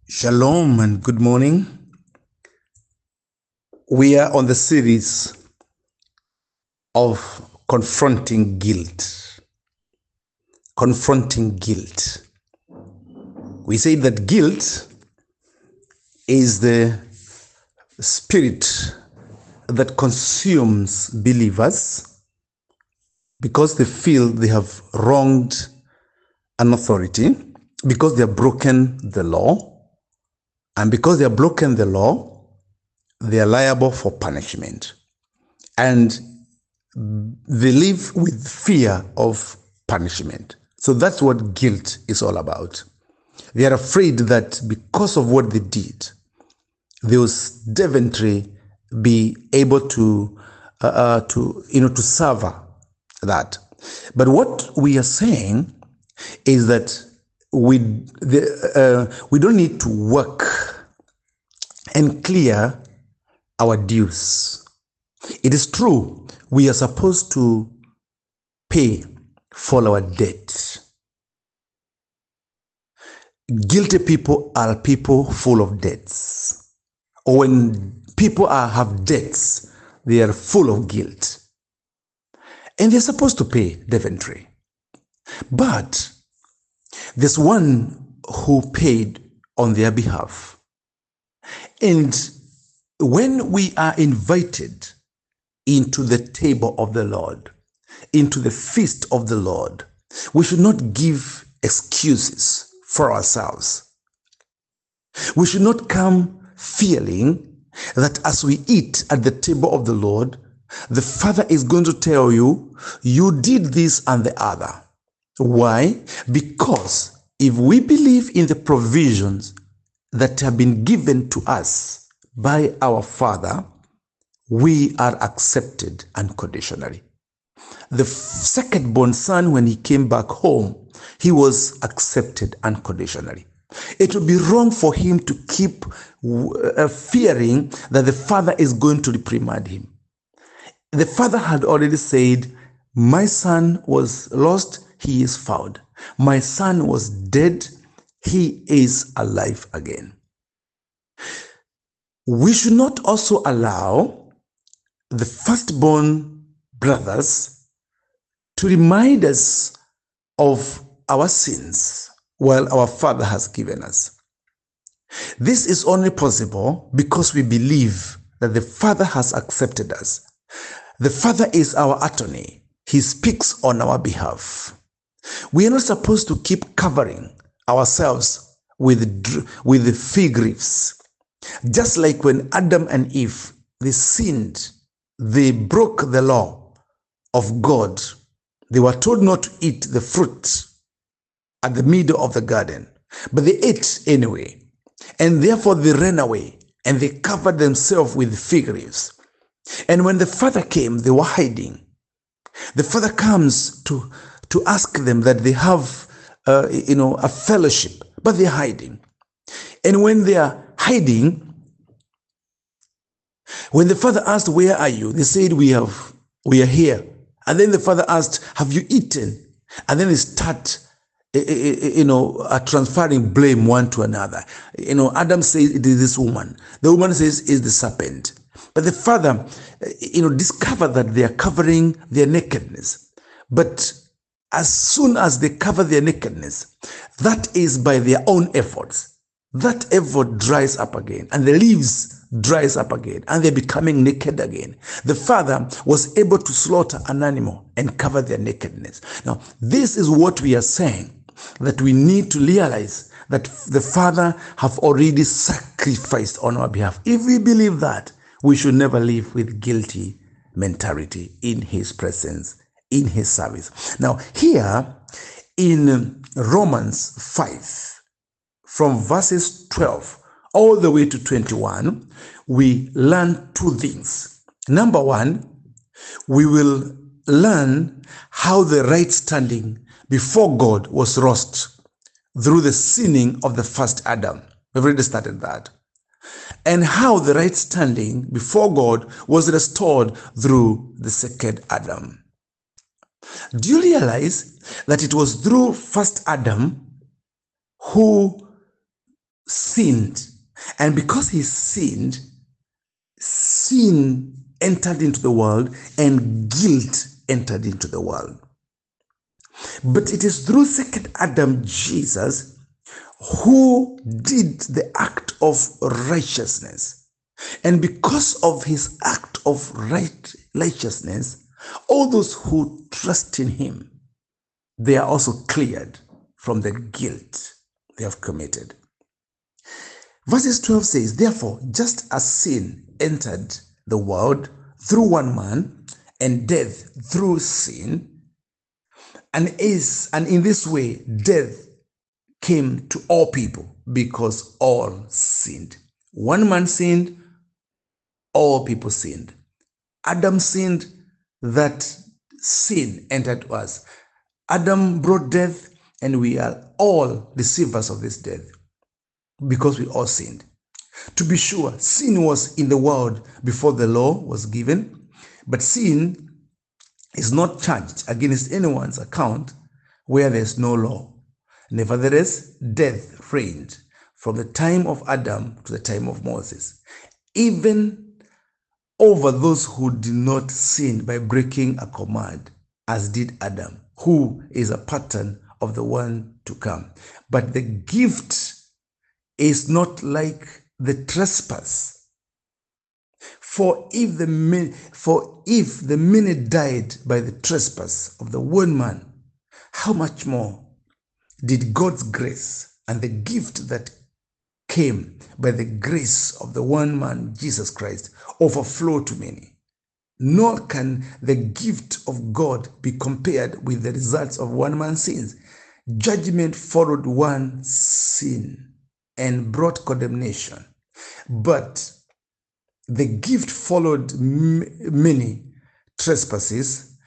Shalom and good morning. We are on the series of confronting guilt. Confronting guilt. We say that guilt is the spirit that consumes believers because they feel they have wronged an authority, because they have broken the law, and because they have broken the law, they are liable for punishment. And they live with fear of punishment. So that's what guilt is all about. They are afraid that because of what they did, they will definitely be able to suffer that. But what we are saying is that we don't need to work and clear our dues. It is true, we are supposed to pay for our debt. Guilty people are people full of debts. Or when people have debts, they are full of guilt. And they're supposed to pay, definitely. But there's one who paid on their behalf. And when we are invited into the table of the Lord, into the feast of the Lord, we should not give excuses for ourselves. We should not come feeling that as we eat at the table of the Lord, the Father is going to tell you, you did this and the other. Why? Because if we believe in the provisions that have been given to us by our Father, we are accepted unconditionally. The second-born son, when he came back home, he was accepted unconditionally. It would be wrong for him to keep fearing that the father is going to reprimand him. The father had already said, my son was lost, he is found. My son was dead, he is alive again. We should not also allow the firstborn brothers to remind us of our sins while our Father has given us. This is only possible because we believe that the Father has accepted us. The Father is our attorney. He speaks on our behalf. We are not supposed to keep covering ourselves with the fig leaves. Just like when Adam and Eve, they sinned, they broke the law of God. They were told not to eat the fruit at the middle of the garden, but they ate anyway. And therefore they ran away and they covered themselves with fig leaves. And when the father came, they were hiding. The father comes to ask them that they have a fellowship, but they're hiding. And when they are hiding, when the father asked, where are you? They said, we are here. And then the father asked, have you eaten? And then they start transferring blame one to another. Adam says it is this woman. The woman says it's the serpent. But the father, discovered that they are covering their nakedness. But as soon as they cover their nakedness, that is by their own efforts. That effort dries up again, and the leaves dries up again, and they're becoming naked again. The father was able to slaughter an animal and cover their nakedness. Now, this is what we are saying, that we need to realize that the Father have already sacrificed on our behalf. If we believe that, we should never live with guilty mentality in his presence, in his service. Now, here in Romans 5, from verses 12 all the way to 21, we learn two things. Number one, we will learn how the right standing before God was lost through the sinning of the first Adam. We've already started that. And how the right standing before God was restored through the second Adam. Do you realize that it was through first Adam who sinned. And because he sinned, sin entered into the world and guilt entered into the world. But it is through second Adam, Jesus, who did the act of righteousness. And because of his act of righteousness, all those who trust in him, they are also cleared from the guilt they have committed. Verses 12 says, therefore, just as sin entered the world through one man, and death through sin, and in this way death came to all people because all sinned. One man sinned, all people sinned. Adam sinned, that sin entered us. Adam brought death, and we are all receivers of this death because we all sinned. To be sure, sin was in the world before the law was given, but sin is not charged against anyone's account where there is no law. Nevertheless, death reigned from the time of Adam to the time of Moses, even over those who did not sin by breaking a command, as did Adam, who is a pattern of the one to come. But the gift is not like the trespass. For if the many died by the trespass of the one man, how much more did God's grace and the gift that came by the grace of the one man, Jesus Christ, overflow to many? Nor can the gift of God be compared with the results of one man's sins. Judgment followed one sin and brought condemnation, but the gift followed many trespasses,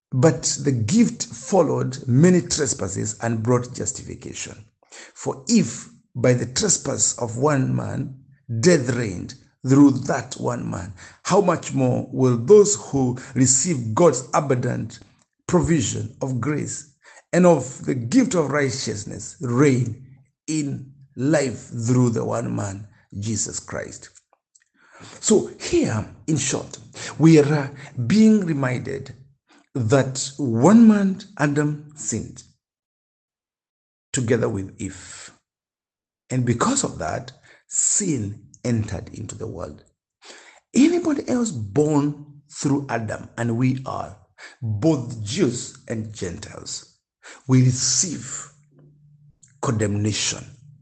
and brought justification. For if by the trespass of one man death reigned through that one man, how much more will those who receive God's abundant provision of grace and of the gift of righteousness reign in life through the one man, Jesus Christ? So here, in short, we are being reminded that one man, Adam, sinned together with Eve. And because of that, sin entered into the world. Anybody else born through Adam, and we are, both Jews and Gentiles, we receive condemnation.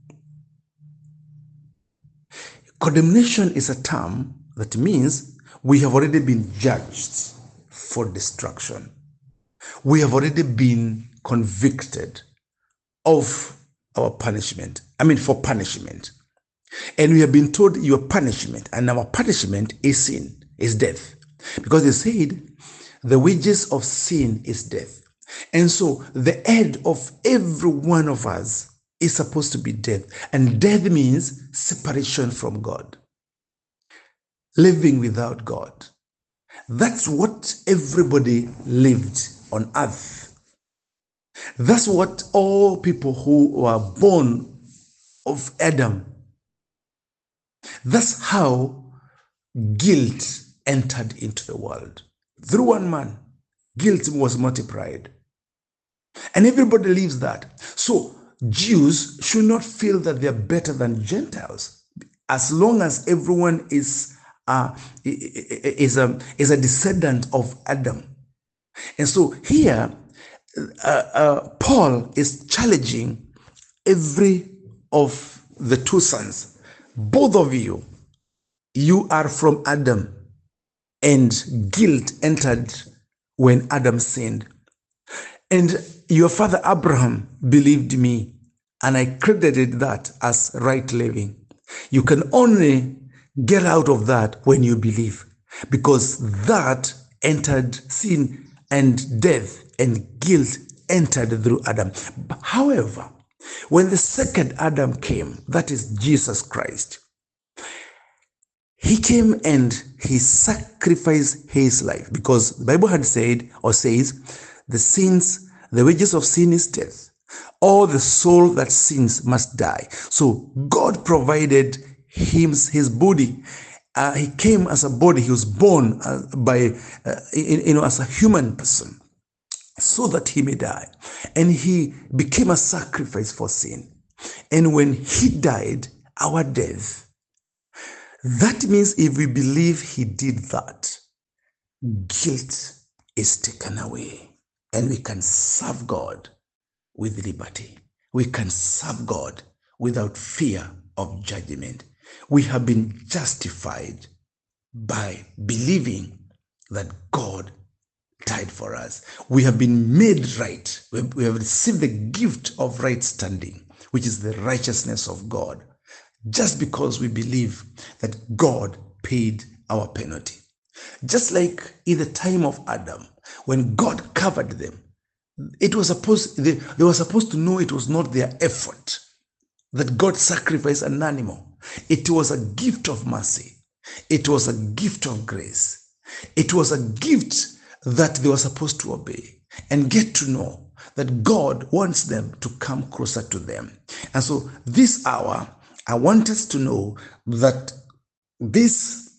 Condemnation is a term that means we have already been judged for destruction. We have already been convicted of our punishment. For punishment. And we have been told your punishment, and our punishment is sin, is death. Because they said the wages of sin is death. And so the end of every one of us is supposed to be death. And death means separation from God. Living without God. That's what everybody lived on earth. That's what all people who were born of Adam. That's how guilt entered into the world. Through one man, guilt was multiplied. And everybody lives that. So Jews should not feel that they are better than Gentiles, as long as everyone is a descendant of Adam. And so here, Paul is challenging every of the two sons. Both of you are from Adam, and guilt entered when Adam sinned. And your father Abraham believed me, and I credited that as right living. You can only get out of that when you believe, because that entered sin and death, and guilt entered through Adam. However, when the second Adam came, that is Jesus Christ, he came and he sacrificed his life, because the Bible had said or says, the wages of sin is death. All the soul that sins must die. So God provided him his body. He came as a body. He was born as a human person, so that he may die. And he became a sacrifice for sin. And when he died, our death, that means if we believe he did that, guilt is taken away. And we can serve God with liberty. We can serve God without fear of judgment. We have been justified by believing that God died for us. We have been made right. We have received the gift of right standing, which is the righteousness of God, just because we believe that God paid our penalty. Just like in the time of Adam, when God covered them, they were supposed to know it was not their effort that God sacrificed an animal. It was a gift of mercy. It was a gift of grace. It was a gift that they were supposed to obey and get to know that God wants them to come closer to them. And so this hour, I want us to know that this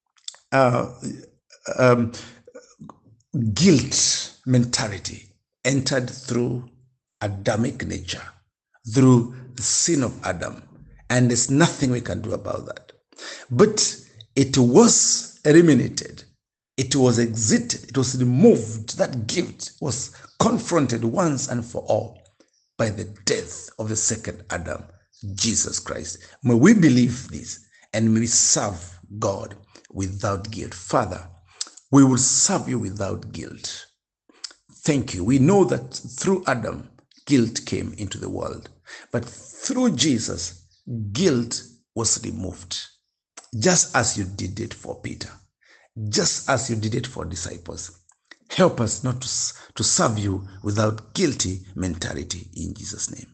guilt mentality entered through Adamic nature, through the sin of Adam, and there's nothing we can do about that. But it was eliminated, it was exited, it was removed. That gift was confronted once and for all by the death of the second Adam, Jesus Christ. May we believe this and may we serve God without guilt. Father, we will serve you without guilt. Thank you. We know that through Adam, guilt came into the world. But through Jesus, guilt was removed. Just as you did it for Peter. Just as you did it for disciples. Help us not to serve you without guilty mentality in Jesus' name.